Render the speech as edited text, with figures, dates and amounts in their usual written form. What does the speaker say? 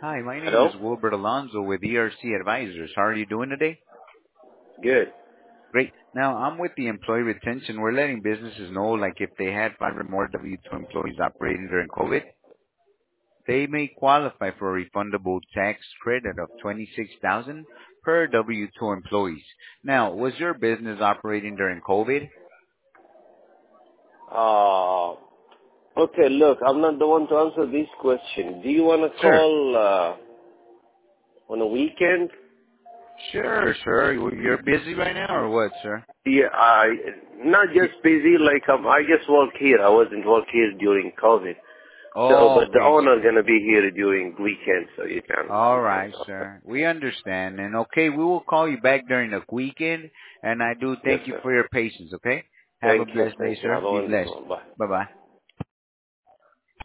Hi, my name Hello? is Wilbert Alonzo with ERC Advisors. How are you doing today? Good. Great. Now, I'm with the employee retention. We're letting businesses know, like, if they had 5 or more W-2 employees operating during COVID, they may qualify for a refundable tax credit of $26,000 per W-2 employees. Now, was your business operating during COVID? Uh, okay, look, I'm not the one to answer this question. Do you want to Sure. call on a weekend? Sure. You're busy right now or what, sir? Yeah, not Y- just busy, like I just work here. I wasn't work here during COVID. So, Oh, but the okay, owner sir. going to be here during weekend, so All you can right, talk. sir. We understand. And okay, we will call you back during the weekend. And I do Yes, thank you sir. for your patience, okay? Have a Thank you. blessed day, Thank you. sir. Have a Be blessed. wonderful one. Bye. Bye-bye.